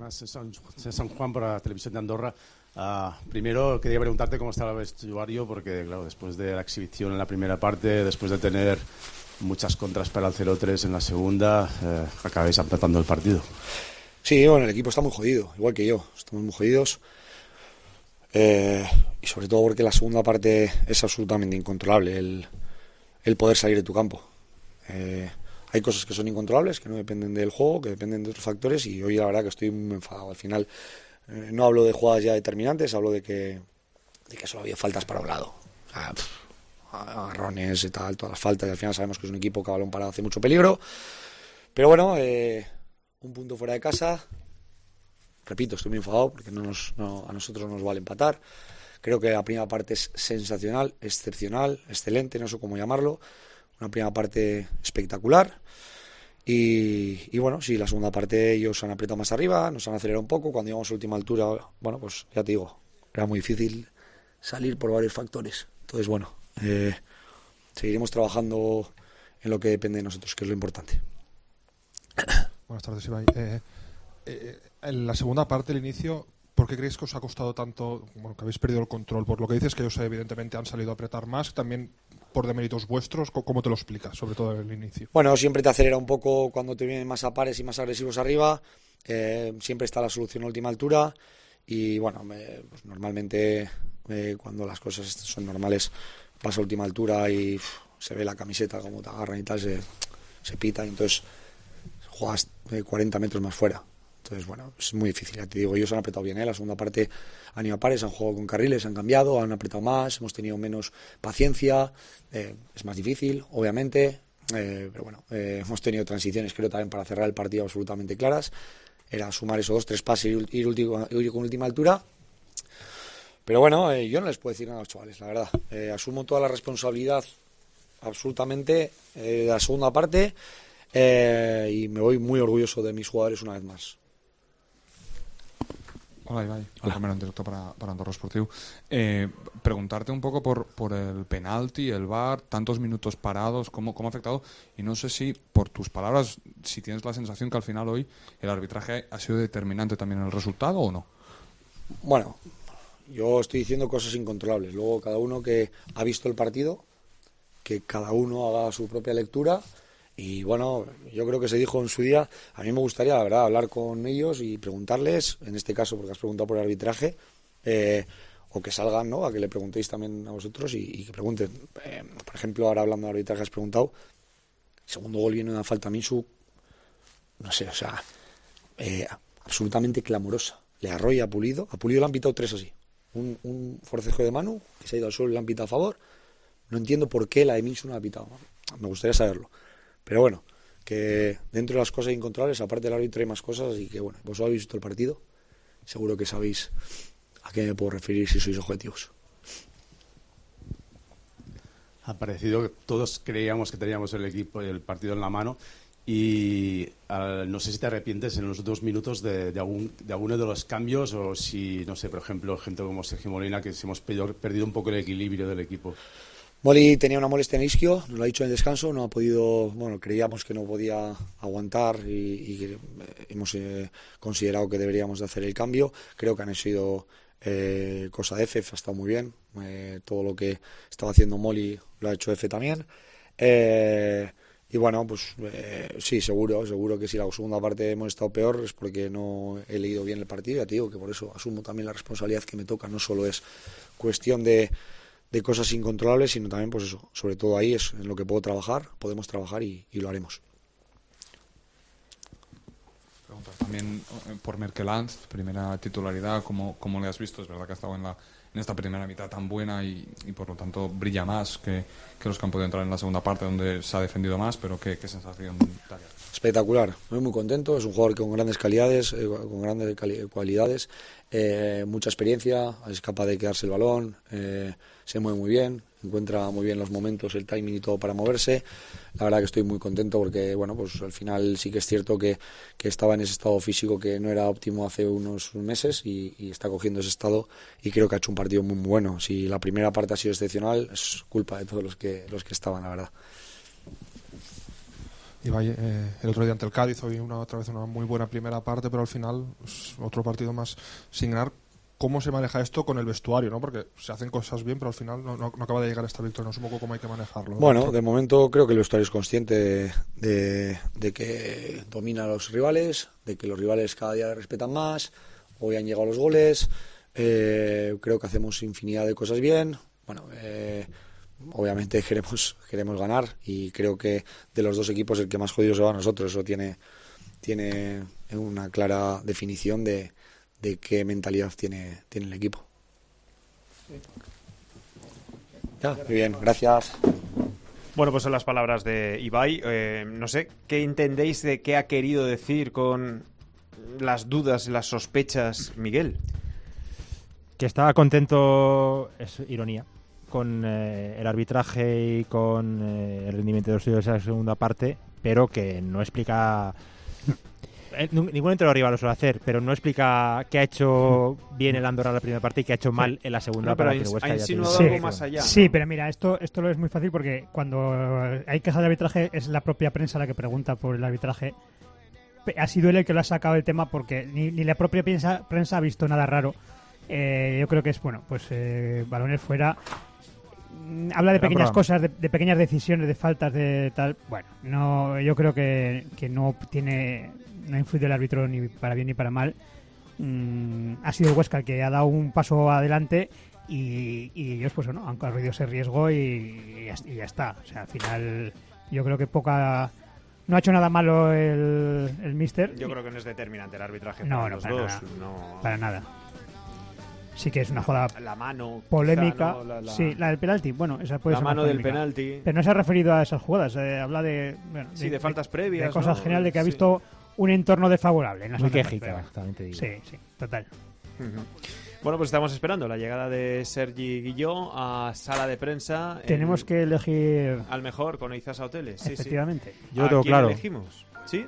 buenas. San Juan para la televisión de Andorra. Primero quería preguntarte cómo estaba el vestuario, porque claro, después de la exhibición en la primera parte, después de tener muchas contras para el 0-3 en la segunda, acabáis empatando el partido. Sí, bueno, el equipo está muy jodido, igual que yo, estamos muy jodidos. Y sobre todo porque la segunda parte es absolutamente incontrolable, el poder salir de tu campo. Hay cosas que son incontrolables, que no dependen del juego, que dependen de otros factores, y hoy la verdad que estoy muy enfadado. Al final no hablo de jugadas ya determinantes, hablo de que solo había faltas para un lado. O sea, agarrones y tal, todas las faltas, y al final sabemos que es un equipo que a balón parado hace mucho peligro. Pero bueno, un punto fuera de casa. Repito, estoy muy enfadado porque a nosotros nos vale empatar. Creo que la primera parte es sensacional, excepcional, excelente, no sé cómo llamarlo. Una primera parte espectacular. Y bueno, sí, la segunda parte ellos han apretado más arriba, nos han acelerado un poco. Cuando llegamos a última altura, bueno, pues ya te digo, era muy difícil salir por varios factores. Entonces, bueno, seguiremos trabajando en lo que depende de nosotros, que es lo importante. Buenas tardes, Ibai. En la segunda parte, el inicio, ¿por qué creéis que os ha costado tanto, bueno, que habéis perdido el control? Por lo que dices, que ellos evidentemente han salido a apretar más, también por deméritos vuestros. ¿Cómo te lo explicas, sobre todo en el inicio? Bueno, siempre te acelera un poco cuando te vienen más a pares y más agresivos arriba. Siempre está la solución a última altura. Y bueno, pues normalmente cuando las cosas son normales, vas a última altura y se ve la camiseta, como te agarran y tal, se pita, y entonces juegas 40 metros más fuera. Entonces, bueno, es muy difícil, ya te digo, ellos han apretado bien, la segunda parte han ido a pares, han jugado con carriles, han cambiado, han apretado más, hemos tenido menos paciencia, es más difícil, obviamente, pero bueno, hemos tenido transiciones, creo, también para cerrar el partido absolutamente claras, era sumar esos 2-3 pases y ir con última altura, pero bueno, yo no les puedo decir nada a los chavales, la verdad, asumo toda la responsabilidad absolutamente de la segunda parte, y me voy muy orgulloso de mis jugadores una vez más. Hola, Ibai. Alejandro, en directo para Andorra Esportiu. Preguntarte un poco por el penalti, el VAR, tantos minutos parados, cómo ha afectado, y no sé si, por tus palabras, si tienes la sensación que al final hoy el arbitraje ha sido determinante también en el resultado o no. Bueno, yo estoy diciendo cosas incontrolables. Luego cada uno que ha visto el partido, que cada uno haga su propia lectura. Y bueno, yo creo que se dijo en su día, a mí me gustaría, la verdad, hablar con ellos y preguntarles, en este caso porque has preguntado por el arbitraje, o que salgan, ¿no?, a que le preguntéis también a vosotros y que pregunten. Por ejemplo, ahora hablando de arbitraje has preguntado, el segundo gol viene una falta a Minsu, no sé, o sea, absolutamente clamorosa. Le arrolla a Pulido le han pitado 3 así. Un forcejo de Manu, que se ha ido al suelo y le han pitado a favor. No entiendo por qué la de Minsu no la ha pitado. Me gustaría saberlo. Pero bueno, que dentro de las cosas incontrolables, aparte del árbitro, hay más cosas, y que bueno, vosotros habéis visto el partido, seguro que sabéis a qué me puedo referir si sois objetivos. Ha parecido que todos creíamos que teníamos el equipo y el partido en la mano, y no sé si te arrepientes en los últimos minutos de alguno de los cambios, o si, no sé, por ejemplo, gente como Sergio Molina, que hemos perdido un poco el equilibrio del equipo. Molly tenía una molestia en isquio, nos lo ha dicho en el descanso, no ha podido, bueno, creíamos que no podía aguantar y hemos considerado que deberíamos de hacer el cambio. Creo que han sido cosa de Efe, ha estado muy bien, todo lo que estaba haciendo Molly lo ha hecho Efe también. Y bueno, pues sí, seguro que si la segunda parte hemos estado peor es porque no he leído bien el partido. Ya te digo que por eso asumo también la responsabilidad que me toca, no solo es cuestión de cosas incontrolables, sino también, pues eso, sobre todo ahí es en lo que podemos trabajar y lo haremos. Preguntas también por Merkelanz, primera titularidad, ¿cómo le has visto? Es verdad que ha estado en esta primera mitad tan buena y por lo tanto brilla más que los que han podido entrar en la segunda parte, donde se ha defendido más, pero ¿qué sensación daría? Espectacular, muy contento, es un jugador con grandes cualidades, mucha experiencia, es capaz de quedarse el balón, se mueve muy bien, encuentra muy bien los momentos, el timing y todo para moverse. La verdad que estoy muy contento porque bueno, pues al final sí que es cierto que estaba en ese estado físico que no era óptimo hace unos meses y está cogiendo ese estado, y creo que ha hecho un partido muy bueno. Si la primera parte ha sido excepcional, es culpa de todos los que estaban, la verdad. Ibai, el otro día ante el Cádiz, hoy otra vez una muy buena primera parte, pero al final pues, otro partido más sin ganar. ¿Cómo se maneja esto con el vestuario, no? Porque se hacen cosas bien, pero al final no acaba de llegar esta victoria. No sé un poco cómo hay que manejarlo. Bueno, de momento creo que el vestuario es consciente de que domina a los rivales, de que los rivales cada día le respetan más. Hoy han llegado los goles. Creo que hacemos infinidad de cosas bien. Bueno, obviamente queremos ganar y creo que de los dos equipos el que más jodido se va a nosotros. Eso tiene una clara definición de qué mentalidad tiene el equipo. Ya, muy bien, gracias. Bueno, pues son las palabras de Ibai. No sé, ¿qué entendéis de qué ha querido decir con las dudas, las sospechas, Miguel? Que estaba contento, es ironía, con el arbitraje y con el rendimiento de los suyos en la segunda parte, pero que no explica... Ningún entrenador rival lo suele hacer, pero no explica qué ha hecho bien el Andorra en la primera parte y qué ha hecho mal en la segunda. Pero ha insinuado algo más allá. Sí, pero mira, esto lo es muy fácil porque cuando hay quejas de arbitraje es la propia prensa la que pregunta por el arbitraje. Ha sido él el que lo ha sacado el tema porque ni la propia prensa ha visto nada raro. Yo creo que es, bueno, pues balones fuera. Habla de pequeñas cosas, de pequeñas decisiones, de faltas, de tal. Bueno, no, yo creo que no ha influido el árbitro ni para bien ni para mal. Ha sido el Huesca el que ha dado un paso adelante y ellos pues no han corrido ese riesgo y ya está. O sea, al final yo creo que no ha hecho nada malo el míster. Yo creo que no es determinante el arbitraje para los para dos. Nada. No. Para nada. Sí que es una jugada la mano, polémica. Quizá, ¿no? Sí, la del penalti. Bueno, esa puede la ser mano más del polémica. penalti. Pero no se ha referido a esas jugadas. Habla de faltas previas. De cosas ¿no? generales de que ha visto un entorno desfavorable. En muy quejica, también te digo. Sí, total. Uh-huh. Bueno, pues estamos esperando la llegada de Sergi Guilló a sala de prensa. Tenemos que elegir al mejor con Eizasa Hoteles. Sí, efectivamente. Sí. Yo lo tengo claro. Elegimos? ¿Sí?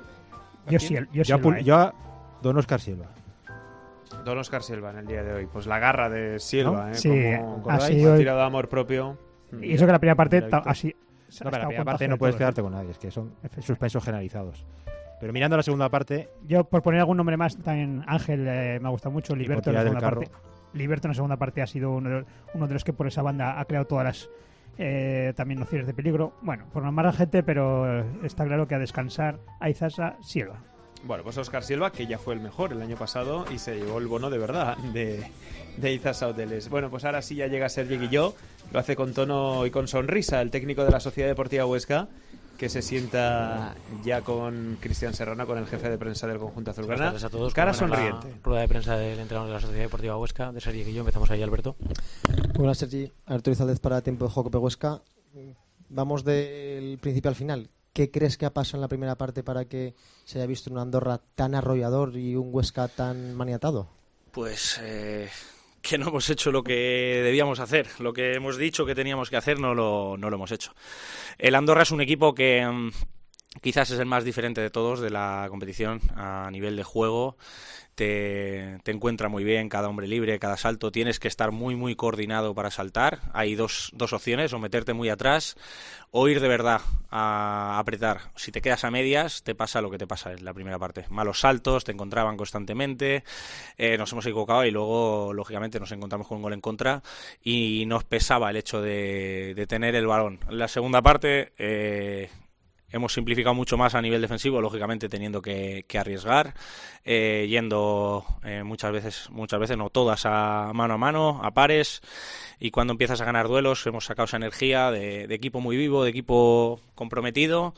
Yo a Don Oscar Silva. Don Oscar Silva en el día de hoy. Pues la garra de Silva, ¿no? Sí, como ha tirado de amor propio. Y eso que la primera parte así. No, pero la primera parte no puedes quedarte con nadie, es que son suspensos generalizados. Pero mirando la segunda parte... Yo, por poner algún nombre más, también Ángel me ha gustado mucho. Liberto en la segunda parte. Liberto en la segunda parte ha sido uno de los que por esa banda ha creado todas las también nociones de peligro. Bueno, por nombrar a gente, pero está claro que a descansar a Eizasa Silva. Bueno, pues Óscar Silva, que ya fue el mejor el año pasado y se llevó el bono de verdad de Eizasa Hoteles. Bueno, pues ahora sí ya llega Sergi Guilló, lo hace con tono y con sonrisa el técnico de la Sociedad Deportiva Huesca, que se sienta ya con Cristian Serrano, con el jefe de prensa del conjunto azulgrana. Buenas tardes a todos. Cara sonriente. Rueda de prensa del entrenador de la Sociedad Deportiva Huesca, de Sergi Guilló. Empezamos ahí, Alberto. Hola, Sergi. Arturo Izaldez para Tiempo de Jocope Huesca. Vamos del principio al final. ¿Qué crees que ha pasado en la primera parte para que se haya visto un Andorra tan arrollador y un Huesca tan maniatado? Pues que no hemos hecho lo que debíamos hacer. Lo que hemos dicho que teníamos que hacer no lo hemos hecho. El Andorra es un equipo que quizás es el más diferente de todos de la competición a nivel de juego. Te encuentra muy bien cada hombre libre, cada salto. Tienes que estar muy muy coordinado para saltar. Hay dos opciones, o meterte muy atrás o ir de verdad a apretar. Si te quedas a medias, te pasa lo que te pasa en la primera parte. Malos saltos, te encontraban constantemente, nos hemos equivocado y luego, lógicamente, nos encontramos con un gol en contra y nos pesaba el hecho de tener el balón. En la segunda parte hemos simplificado mucho más a nivel defensivo, lógicamente teniendo que arriesgar, yendo muchas veces, no todas, a mano, a pares, y cuando empiezas a ganar duelos hemos sacado esa energía de equipo muy vivo, de equipo comprometido,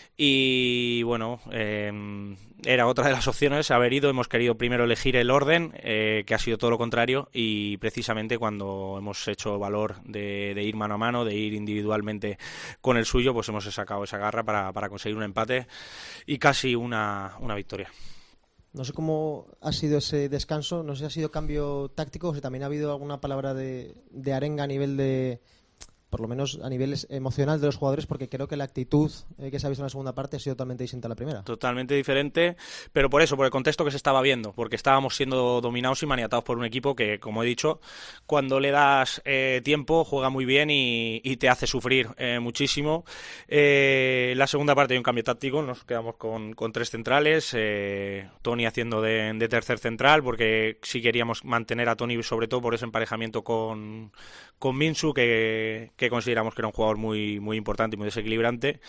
y bueno, era otra de las opciones haber ido. Hemos querido primero elegir el orden, que ha sido todo lo contrario, y precisamente cuando hemos hecho valor de ir mano a mano, de ir individualmente con el suyo, pues hemos sacado esa garra para conseguir un empate y casi una victoria. No sé cómo ha sido ese descanso, no sé si ha sido cambio táctico o si también ha habido alguna palabra de arenga a nivel de por lo menos a nivel emocional de los jugadores, porque creo que la actitud que se ha visto en la segunda parte ha sido totalmente distinta a la primera. Totalmente diferente, pero por eso, por el contexto que se estaba viendo, porque estábamos siendo dominados y maniatados por un equipo que, como he dicho, cuando le das tiempo juega muy bien y te hace sufrir muchísimo. La segunda parte hay un cambio táctico, nos quedamos con 3 centrales, Toni haciendo de tercer central, porque sí queríamos mantener a Toni sobre todo por ese emparejamiento con Minsu, que consideramos que era un jugador muy, muy importante y muy desequilibrante,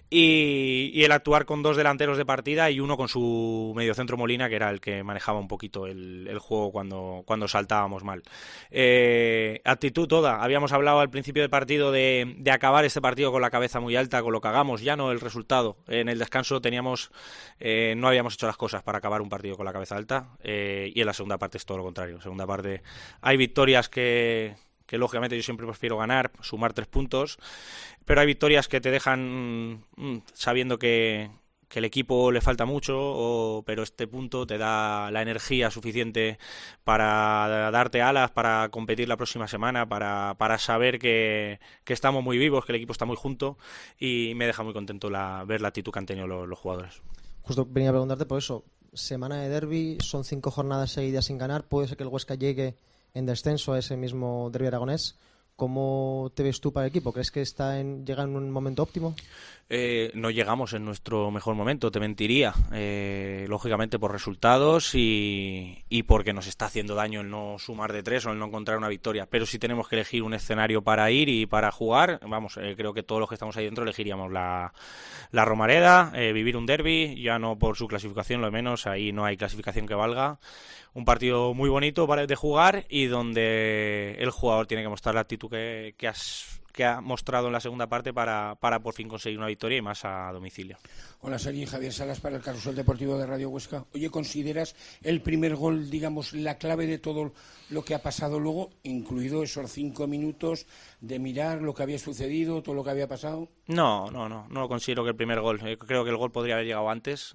y el actuar con 2 delanteros de partida y uno con su mediocentro Molina, que era el que manejaba un poquito el juego cuando saltábamos mal. Actitud toda, habíamos hablado al principio del partido de acabar este partido con la cabeza muy alta, con lo que hagamos, ya no el resultado. En el descanso no habíamos hecho las cosas para acabar un partido con la cabeza alta, y en la segunda parte es todo lo contrario. En la segunda parte hay victorias que lógicamente yo siempre prefiero ganar, sumar 3 puntos, pero hay victorias que te dejan sabiendo que el equipo le falta mucho, pero este punto te da la energía suficiente para darte alas, para competir la próxima semana, para saber que estamos muy vivos, que el equipo está muy junto, y me deja muy contento ver la actitud que han tenido los jugadores. Justo venía a preguntarte por eso, semana de derbi, son 5 jornadas seguidas sin ganar, puede ser que el Huesca llegue en descenso a ese mismo derbi aragonés. ¿Cómo te ves tú para el equipo? ¿Crees que llega en un momento óptimo? No llegamos en nuestro mejor momento, te mentiría. Lógicamente por resultados y porque nos está haciendo daño el no sumar de 3 o el no encontrar una victoria. Pero si tenemos que elegir un escenario para ir y para jugar, creo que todos los que estamos ahí dentro elegiríamos la Romareda, vivir un derbi, ya no por su clasificación, lo menos, ahí no hay clasificación que valga. Un partido muy bonito de jugar y donde el jugador tiene que mostrar la actitud que ha mostrado en la segunda parte para por fin conseguir una victoria y más a domicilio. Hola, Sergi, Javier Salas para el Carrusel Deportivo de Radio Huesca. Oye, ¿consideras el primer gol, digamos, la clave de todo lo que ha pasado luego, incluido esos 5 minutos de mirar lo que había sucedido, todo lo que había pasado? No considero que el primer gol. Creo que el gol podría haber llegado antes.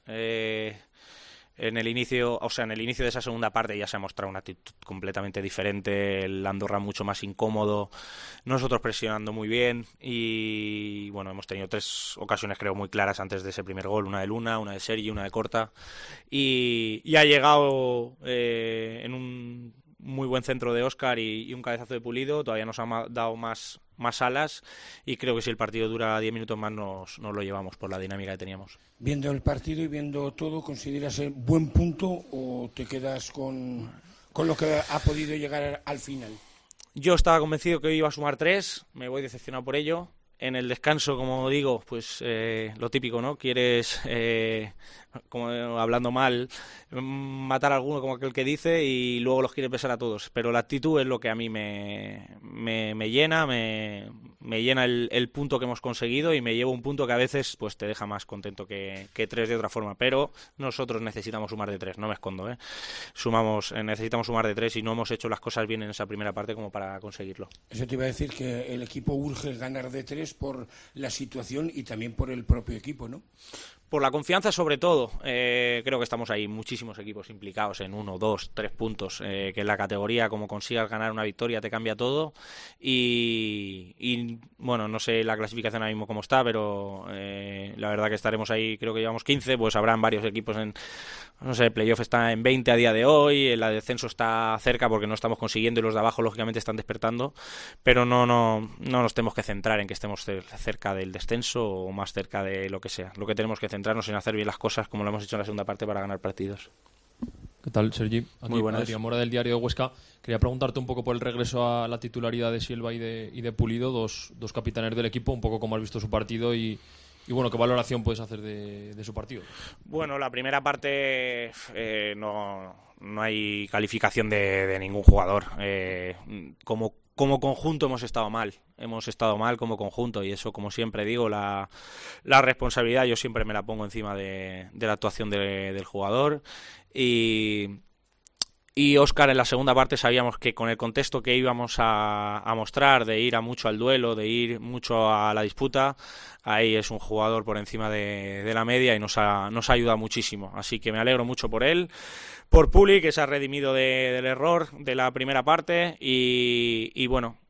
En el inicio de esa segunda parte ya se ha mostrado una actitud completamente diferente, el Andorra mucho más incómodo, nosotros presionando muy bien y bueno, hemos tenido 3 ocasiones creo muy claras antes de ese primer gol, una de Luna, una de Sergi, una de Corta, y ha llegado en un muy buen centro de Óscar y un cabezazo de Pulido, todavía nos ha dado más alas y creo que si el partido dura 10 minutos más nos lo llevamos por la dinámica que teníamos. Viendo el partido y viendo todo, ¿consideras el buen punto o te quedas con lo que ha podido llegar al final? Yo estaba convencido que hoy iba a sumar 3, me voy decepcionado por ello. En el descanso, como digo, pues lo típico, ¿no? Quieres, como hablando mal, matar a alguno como aquel que dice y luego los quieres besar a todos. Pero la actitud es lo que a mí me llena, me llena el punto que hemos conseguido y me llevo un punto que a veces pues te deja más contento que 3 de otra forma. Pero nosotros necesitamos sumar de 3, no me escondo, ¿eh? Necesitamos sumar de 3 y no hemos hecho las cosas bien en esa primera parte como para conseguirlo. Eso te iba a decir, que el equipo urge ganar de 3 por la situación y también por el propio equipo, ¿no? Por la confianza sobre todo, creo que estamos ahí muchísimos equipos implicados en 1, 2, 3 puntos, que en la categoría como consigas ganar una victoria te cambia todo y bueno, no sé la clasificación ahora mismo cómo está, pero la verdad que estaremos ahí, creo que llevamos 15, pues habrán varios equipos el playoff está en 20 a día de hoy, el descenso está cerca porque no estamos consiguiendo y los de abajo lógicamente están despertando, pero no nos tenemos que centrar en que estemos cerca del descenso o más cerca de lo que sea, lo que tenemos que centrarnos en hacer bien las cosas como lo hemos hecho en la segunda parte para ganar partidos. ¿Qué tal, Sergi? Aquí, muy buenas. Adrián Mora del Diario de Huesca. Quería preguntarte un poco por el regreso a la titularidad de Silva y de Pulido, dos capitanes del equipo, un poco cómo has visto su partido y bueno, ¿qué valoración puedes hacer de su partido? Bueno, la primera parte no hay calificación de ningún jugador. Como conjunto hemos estado mal como conjunto y eso, como siempre digo, la responsabilidad yo siempre me la pongo encima de la actuación del jugador y Óscar en la segunda parte sabíamos que con el contexto que íbamos a mostrar, de ir mucho al duelo, de ir mucho a la disputa, ahí es un jugador por encima de la media y nos ha ayudado muchísimo, así que me alegro mucho por él, por Puli, que se ha redimido del error de la primera parte y bueno,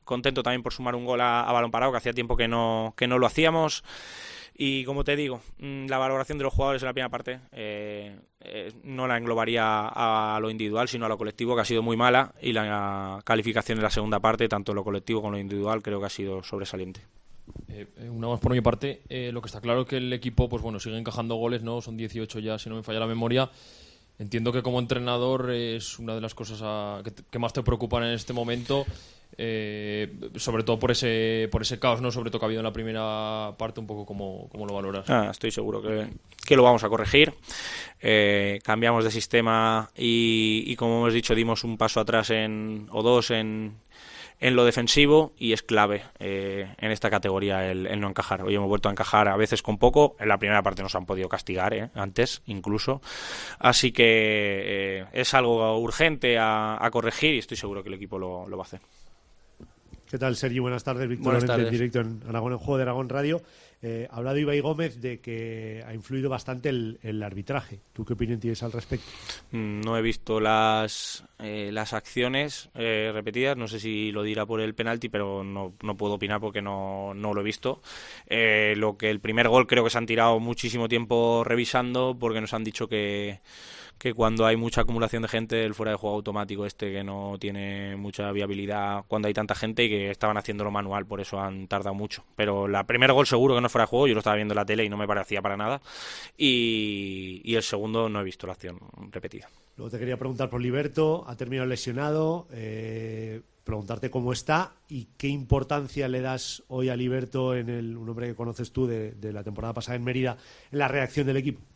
contento también por sumar un gol a balón parado, que hacía tiempo que no lo hacíamos. Y como te digo, la valoración de los jugadores en la primera parte no la englobaría a lo individual, sino a lo colectivo, que ha sido muy mala, y la calificación en la segunda parte, tanto lo colectivo como lo individual, creo que ha sido sobresaliente. Una más por mi parte, lo que está claro es que el equipo pues bueno, sigue encajando goles, ¿no? Son 18 ya, si no me falla la memoria. Entiendo que como entrenador es una de las cosas que más te preocupan en este momento, sobre todo por ese caos, ¿no? Sobre todo que ha habido en la primera parte, un poco cómo lo valoras. Estoy seguro que lo vamos a corregir. Cambiamos de sistema y como hemos dicho, dimos un paso atrás o dos en lo defensivo, y es clave en esta categoría el no encajar. Hoy hemos vuelto a encajar a veces con poco. En la primera parte nos han podido castigar, antes incluso. Así que es algo urgente a corregir, y estoy seguro que el equipo lo va a hacer. ¿Qué tal, Sergi? Buenas tardes. Víctor Buenas Lorente, tardes. en directo en Aragón, en Juego de Aragón Radio. Ha hablado Ibai Gómez de que ha influido bastante el arbitraje. ¿Tú qué opinión tienes al respecto? No he visto las acciones repetidas. No sé si lo dirá por el penalti, pero no puedo opinar porque no lo he visto. Lo que el primer gol, creo que se han tirado muchísimo tiempo revisando, porque nos han dicho que cuando hay mucha acumulación de gente, el fuera de juego automático que no tiene mucha viabilidad cuando hay tanta gente, y que estaban haciéndolo manual, por eso han tardado mucho. Pero el primer gol seguro que no fuera de juego, yo lo estaba viendo en la tele y no me parecía para nada, y el segundo no he visto la acción repetida. Luego te quería preguntar por Liberto, ha terminado lesionado, preguntarte cómo está y qué importancia le das hoy a Liberto, un hombre que conoces tú de la temporada pasada en Mérida, en la reacción del equipo.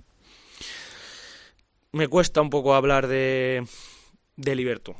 Me cuesta un poco hablar de Liberto.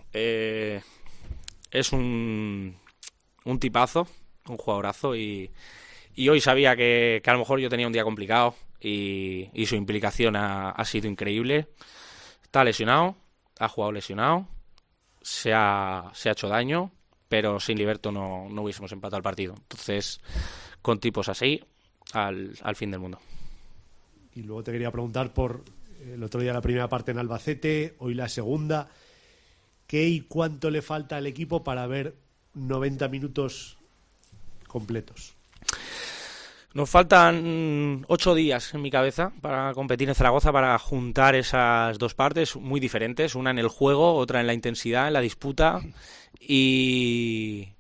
Es un tipazo, un jugadorazo, y hoy sabía que a lo mejor yo tenía un día complicado, y su implicación ha sido increíble. Está lesionado, ha jugado lesionado, se ha hecho daño, pero sin Liberto no hubiésemos empatado el partido. Entonces, con tipos así, al fin del mundo. Y luego te quería preguntar por el otro día la primera parte en Albacete, hoy la segunda. ¿Qué y cuánto le falta al equipo para ver 90 minutos completos? Nos faltan 8 días en mi cabeza para competir en Zaragoza, para juntar esas dos partes muy diferentes, una en el juego, otra en la intensidad, en la disputa, y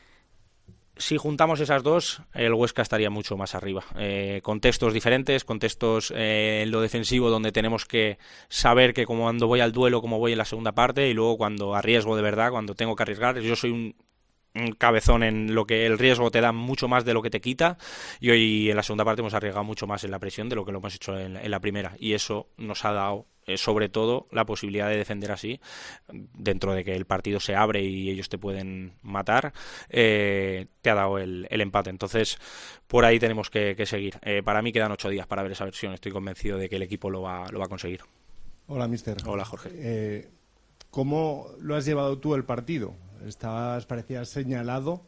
si juntamos esas dos, el Huesca estaría mucho más arriba. Contextos diferentes, contextos en lo defensivo, donde tenemos que saber que cuando voy al duelo, como voy en la segunda parte, y luego cuando arriesgo de verdad, cuando tengo que arriesgar. Yo soy un cabezón en lo que el riesgo te da mucho más de lo que te quita, y hoy en la segunda parte hemos arriesgado mucho más en la presión de lo que lo hemos hecho en la primera, y eso nos ha dado sobre todo la posibilidad de defender así, dentro de que el partido se abre y ellos te pueden matar, te ha dado el empate. Entonces por ahí tenemos que seguir. Para mí quedan 8 días para ver esa versión. Estoy convencido de que el equipo lo va a conseguir. Hola, mister. Hola, Jorge. ¿Cómo lo has llevado tú el partido? Parecías señalado.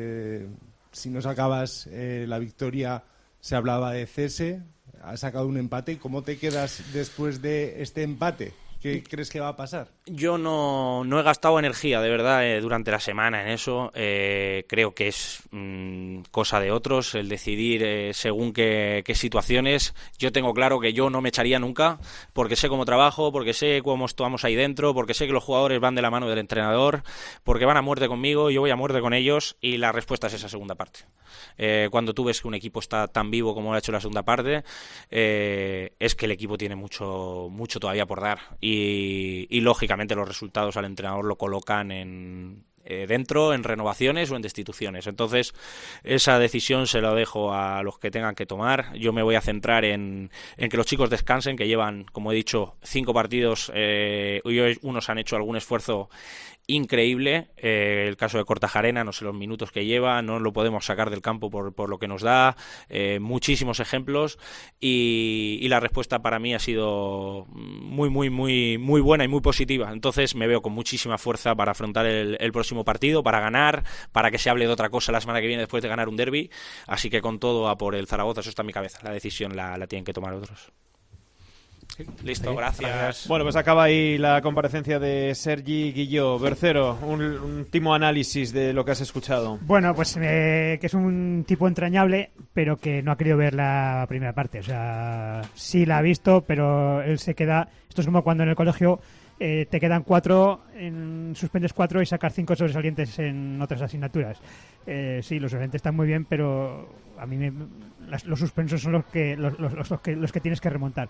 Si no sacabas la victoria, se hablaba de cese. Has sacado un empate. ¿Cómo te quedas después de este empate? ¿Qué crees que va a pasar? Yo no he gastado energía, de verdad, durante la semana en eso. Creo que es cosa de otros el decidir según qué situaciones. Yo tengo claro que yo no me echaría nunca, porque sé cómo trabajo, porque sé cómo estamos ahí dentro, porque sé que los jugadores van de la mano del entrenador, porque van a muerte conmigo, yo voy a muerte con ellos, y la respuesta es esa segunda parte. Cuando tú ves que un equipo está tan vivo como lo ha hecho la segunda parte, es que el equipo tiene mucho todavía por dar, y lógicamente los resultados al entrenador lo colocan dentro, en renovaciones o en destituciones. Entonces esa decisión se la dejo a los que tengan que tomar. Yo me voy a centrar en que los chicos descansen, que llevan, como he dicho, 5 partidos, y hoy unos han hecho algún esfuerzo increíble. El caso de Kortajarena, no sé los minutos que lleva, no lo podemos sacar del campo por lo que nos da. Muchísimos ejemplos, y la respuesta para mí ha sido muy buena y muy positiva. Entonces me veo con muchísima fuerza para afrontar el próximo partido, para ganar, para que se hable de otra cosa la semana que viene después de ganar un derbi. Así que con todo a por el Zaragoza. Eso está en mi cabeza. La decisión la tienen que tomar otros. Listo, gracias. Bueno, pues acaba ahí la comparecencia de Sergi Guilló. Bercero, un último análisis de lo que has escuchado. Bueno, pues que es un tipo entrañable, pero que no ha querido ver la primera parte. O sea, sí la ha visto, pero él se queda... Esto es como cuando en el colegio te quedan 4, suspendes 4 y sacas 5 sobresalientes en otras asignaturas. Sí, los sobresalientes están muy bien, pero a mí los suspensos son los que tienes que remontar.